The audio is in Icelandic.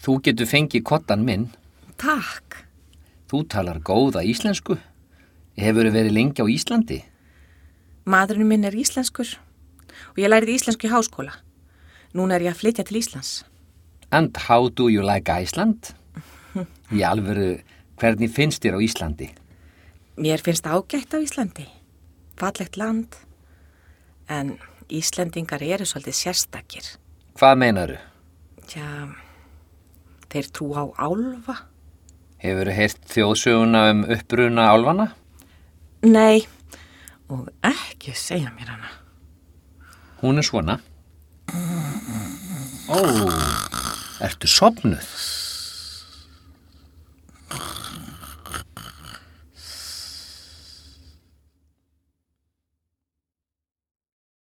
Þú getur fengið kottan minn. Takk. Þú talar góða íslensku. Hefurðu verið lengi á Íslandi? Maðurinn minn er íslenskur og ég lærði íslensku í háskóla. Núna er ég að flytja til Íslands. And how do you like Iceland? Í alvöru, hvernig finnst þér á Íslandi? Mér finnst ágætt á Íslandi. Fallegt land. En Íslendingar eru svolítið sérstakir. Hvað meinaru? Já, þeir trú á álfa. Hefurðu heyrt þjóðsöguna uppruna álfanna? Nei, og ekki segja mér hana. Hún er svona. Ó, ertu sofnuð?